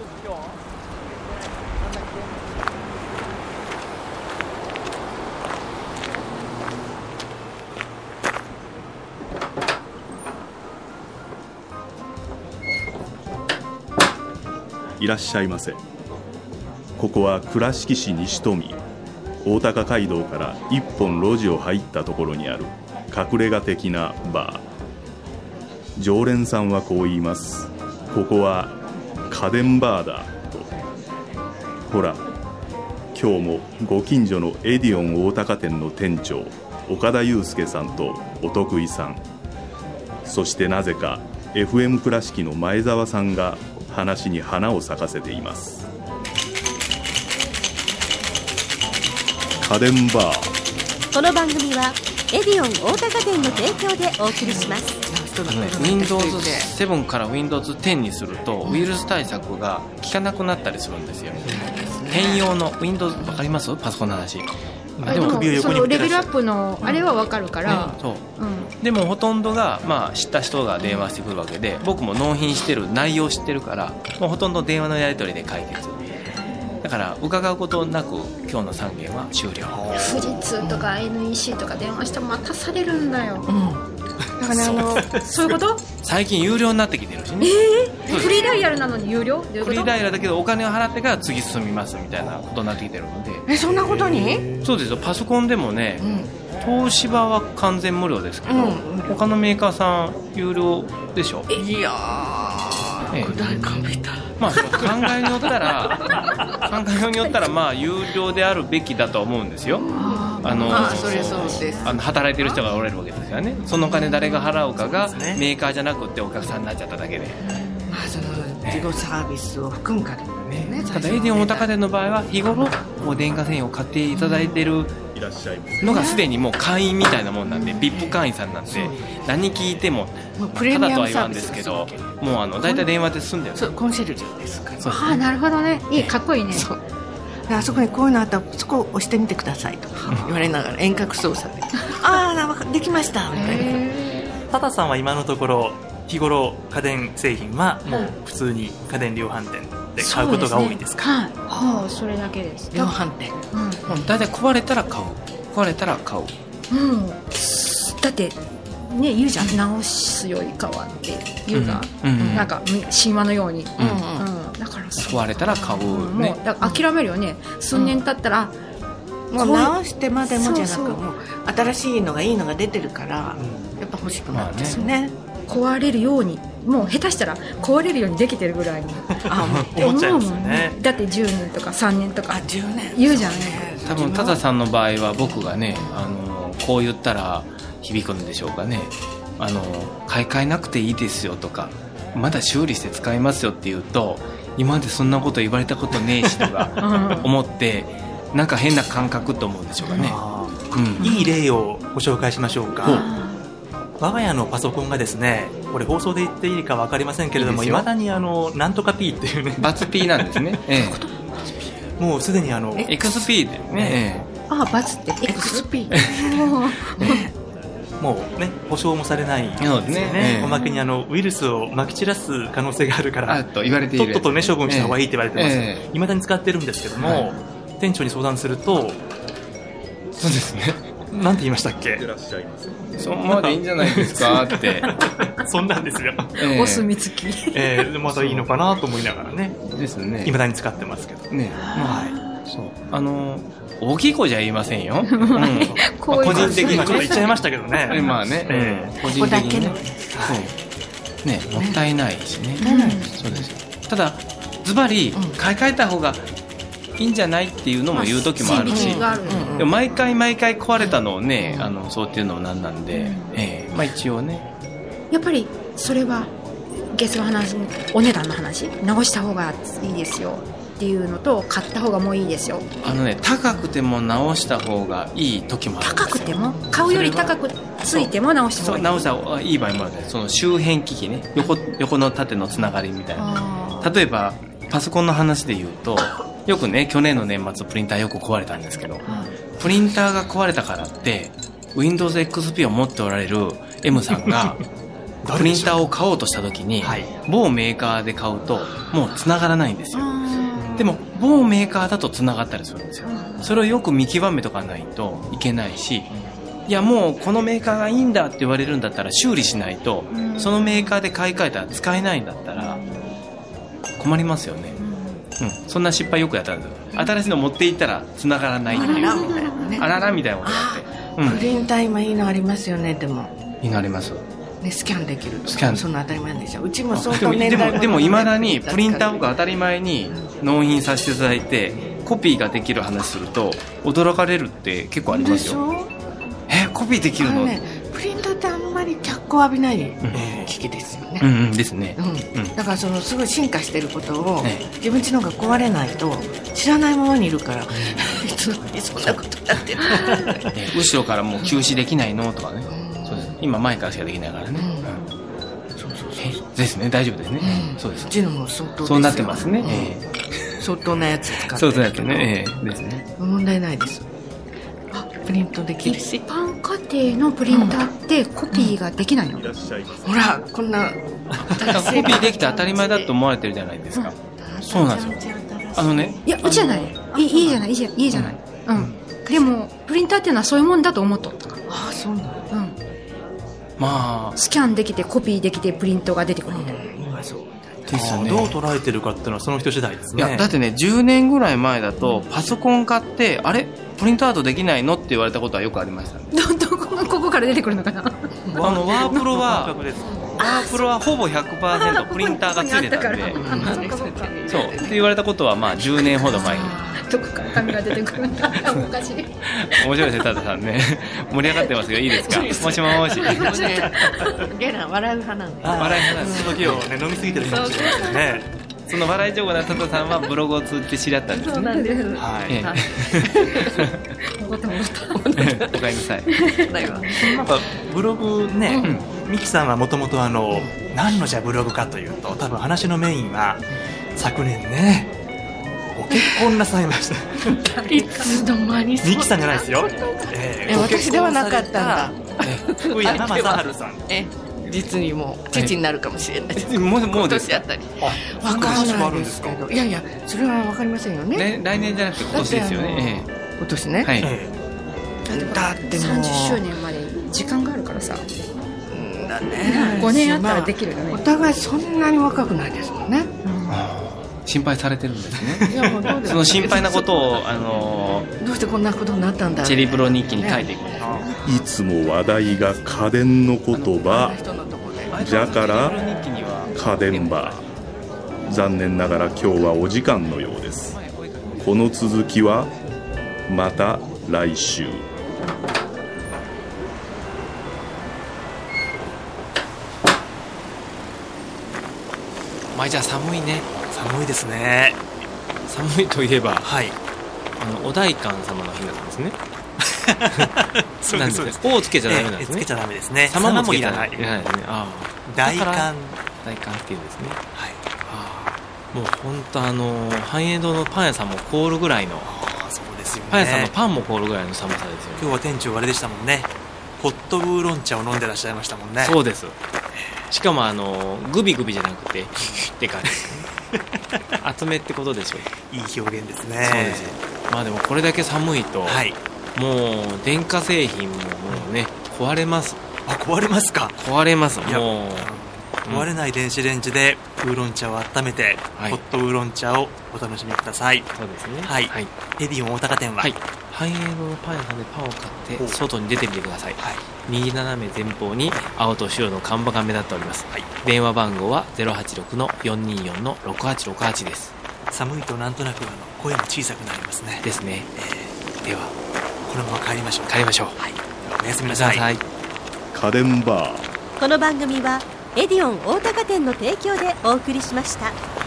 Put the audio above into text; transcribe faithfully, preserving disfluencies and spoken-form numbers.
いらっしゃいませ。ここは倉敷市西富大高街道から一本路地を入ったところにある隠れ家的なバー。常連さんはこう言います。ここは家電バーだと。ほら、今日もご近所のエディオン大高店の店長岡田祐介さんとお得意さん、そしてなぜか エフエム 倉敷の前澤さんが話に花を咲かせています。家電バー。 この番組はエディオン大高店の提供でお送りします。 ウィンドウズセブン から ウィンドウズテンにするとウイルス対策が効かなくなったりするんですよ。専用の ウィンドウズ 分かります？パソコンの話。 でもそのレベルアップのあれは分かるから、 ね、そう、うん、でもほとんどが、まあ、知った人が電話してくるわけで、僕も納品してる内容を知ってるからもうほとんど電話のやり取りで解決だから伺うことなく今日のさんけんは終了。 富士通とか エヌイーシー とか電話しても待たされるんだよ、うん、だからあのそういうこと最近有料になってきてるしね。 えー、フリーダイヤルなのに有料？どういうこと？ フリーダイヤルだけどお金を払ってから次進みますみたいなことになってきてるので。 え、そんなことに？ そうですよ。パソコンでもね、うん、東芝は完全無料ですけど、うん、他のメーカーさん有料でしょ。 いやー、具体感みたい。 まあ、考えによったら考えによったらまあ有料であるべきだと思うんですよ。あのあそれそうですあの働いてる人がおられるわけですからね。そのお金誰が払うかがメーカーじゃなくてお客さんになっちゃっただけで、 まあ、その自己サービスを含むからね。ね、 ただエディオン大高店の場合は日頃こう電化製品を買っていただいているのがすでにもう会員みたいなもんなんで、 ブイアイピー 会員さんなんで何聞いてもただとは言わんですけど、もうあの大体電話で済んでる。 そう、コンシェルジュですから。 ああ、なるほどね。いい、かっこいいね。 そう、あそこにこういうのあったらそこを押してみてくださいとか言われながら遠隔操作でああできましたみたいな。 タタさんは今のところ日頃家電製品はもう普通に家電量販店で買うことが多いですか？ はい、はあ、それだけです。 量販店、 うん、だいたい壊れたら買う壊れたら買う、 うん、だってね、言うじゃん、直すよりかはって言うが、うんうん、なんか神話のように、うんうんうん、だから壊れたら買う、ね、 もうだから諦めるよね。数年経ったら、 うん、もう直してまでもじゃなく、そうそう、もう新しいのがいいのが出てるから、うん、やっぱ欲しくなるんですね。 壊れるように、もう下手したら壊れるようにできてるぐらいにあ思っちゃいますよね。 だってじゅうねんとかさんねんとかじゅうねん言うじゃんね。 多分タタさんの場合は僕がね、あのこう言ったら響くんでしょうかね。あの買い替えなくていいですよとか、まだ修理して使いますよって言うと、今までそんなこと言われたことねえしとか思ってなんか変な感覚と思うんでしょうかね。 うん、いい例をご紹介しましょうか。我が家のパソコンがですね、これ放送で言っていいか分かりませんけれども、いまだにあのなんとか P っていうね、 バツ P なんですね、ええ、もうすでにあのエックスピー でね、 えー、ああバツって エックスピーもうね、保証もされないですよね、えー、おまけにあのウイルスをまき散らす可能性があるからと言われている、 とっととね処分した方がいいって言われてます。 えー、 未だに使ってるんですけども、はい、店長に相談すると、 そうですね、 なんて言いましたっけ、 そんまでいいんじゃないですかってそんなんですよ、 えー、お墨付き、 えー、またいいのかなと思いながらね、 ですね、 未だに使ってますけどね、 はい、そうあの大きい声じゃ言いませんよ、うん、 個人的にちょっと言っちゃいましたけどねまあね、えー、個人的にね、そうね、もったいないしね、うん、そうですよ。ただズバリ買い替えた方がいいんじゃないっていうのも言う時もあるし、まあ、でも毎回毎回壊れたのをね、あのそうっていうのもなんなんで、うん、えーまあ、一応ね、 やっぱりそれは月の話、お値段の話、直した方がいいですよっていうのと、買った方がもういいですよ。 あのね、高くても直した方がいい時もあるんですよ。 高くても買うより高くついても直した方がいい。 そう、直した方がいい場合もあるんです。その周辺機器ね、横、横の縦のつながりみたいな。例えばパソコンの話で言うと、よくね、去年の年末プリンターよく壊れたんですけど、プリンターが壊れたからって ウィンドウズエックスピー を持っておられる M さんがプリンターを買おうとした時に、はい、某メーカーで買うともうつながらないんですよ。でも某メーカーだとつながったりするんですよ。それをよく見極めとかないといけないし、いやもうこのメーカーがいいんだって言われるんだったら修理しないと、そのメーカーで買い替えたら使えないんだったら困りますよね。うん、そんな失敗よくやったんですよ。新しいの持っていったら繋がらないっていう、あららみたいなことがあって、うん、 プリンター今いいのありますよね。でもいいのありますね、スキャンできる。 スキャン、 そんな当たり前でしょ。うちも相当年代もでもいまだにプリンター僕当たり前に納品させていただいてコピーができる話すると驚かれるって結構ありますよ。 でしょ。 えコピーできるの、 ね、プリンターってあんまり脚光浴びない機器ですよね。 うんうんですね、 うんうん、だからそのすごい進化してることを、ね、自分ちのが壊れないと知らないままにいるから、いつの間にそんなことやってる後ろからもう休止できないのとかね、うん、そうです。今前からしかできないからね、うん、そうそうそうですね。大丈夫ですね、うん、そうです。 うちのも相当ですよ。 そうなってますね、うんえー、相当なやつ使ってる。 そうそうやってね、えー、ですね。 問題ないです。プリントできるし、 一般家庭のプリンターってコピーができないの、うんうん、 ほらこんなコピーできて当たり前だと思われてるじゃないですか、うん、そうなんですよ。あのね、 いやうちじゃない、いい、いいじゃない、いいじゃいいじゃない、うん、うん、でもプリンターっていうのはそういうもんだと思っとったから。 ああそうなの、 うん、 まあスキャンできてコピーできてプリントが出てくるみたいな、うん、今そうですよね。どう捉えてるかっていうのはその人次第ですね。 いやだってねじゅうねんぐらい前だとパソコン買ってあれプリントアウトできないのって言われたことはよくありました、ね、 どどこここから出てくるのかな。 あのワープロはワープロはほぼ ひゃくパーセント プリンターがついてたんで、そうって言われたことはまあじゅうねんほど前にどこから紙が出てくるんだおかしい。面白いですねタタさんね。盛り上がってますよ。いいですか。もしもしゲラ笑う派なんで。 笑い派なんで。 その時をね飲みすぎてるかもしれないですね。 その笑い上手なタタさんはブログを通じて知り合ったんですね。 そうなんです。 はい。 戻った戻った。 おかえりなさい。 なんかブログね、うん、ミキさんはもともとあの何のじゃブログかというと多分話のメインは昨年ねご結婚なさいました。 いつの間に。ミキさんじゃないですよ。 えー、私ではなかったんだ。 福山雅治さん。 え実にもう父になるかもしれないです。 もうもうです今年あったり。わからないですけど。いやいやそれはわかりませんよね。 来年じゃなくて今年ですよね。 今年ね。 はい。 だってもうさんじゅっしゅうねんまで時間があるからさ。 だね。 ごねんあったらできるよね。 お互いそんなに若くないですもんね。 心配されてるんですね。 いやもうどうですか。 その心配なことをあのどうしてこんなことになったんだ。 チェリープロ日記に書いていく。 いつも話題が家電の言葉じゃから家電バー。残念ながら今日はお時間のようです。この続きはまた来週。 まあじゃあ寒いね。 寒いですね。 寒いといえば、 はい、 あのお代官様の日なんですね。 そうですそうです。 「お」をつけちゃダメなんですね。 つけちゃダメですね。 様もいらない。大寒。 大寒っていうんですね。 はい。 あもう本当あの繁栄堂のパン屋さんも凍るぐらいの。 あそうですよね。 パン屋さんのパンも凍るぐらいの寒さですよね。 今日は店長あれでしたもんね。ホットウーロン茶を飲んでらっしゃいましたもんね。 そうです。しかもあのグビグビじゃなくてって感じですね。厚めってことでしょう。 いい表現ですね。 そうですよ。まあでもこれだけ寒いと、はい、もう電化製品ももうね壊れます。 あ壊れますか。 壊れます。もう壊れない電子レンジでウーロン茶を温めて、はい、ホットウーロン茶をお楽しみください。 そうですね。 はい。はい、エディオン大阪店は、はい、 繁栄堂のパン屋さんでパンを買って外に出てみてください。はい、右斜め前方に青と白の看板が目立っております。はい、電話番号は ゼロはちろくのよんにーよんのろくはちろくはち です。 寒いとなんとなくあの声も小さくなりますね。 ですね。 えー、ではこのまま帰りましょう。 帰りましょう。 はい。おやすみなさい。 家電バー。 この番組はエディオン大阪店の提供でお送りしました。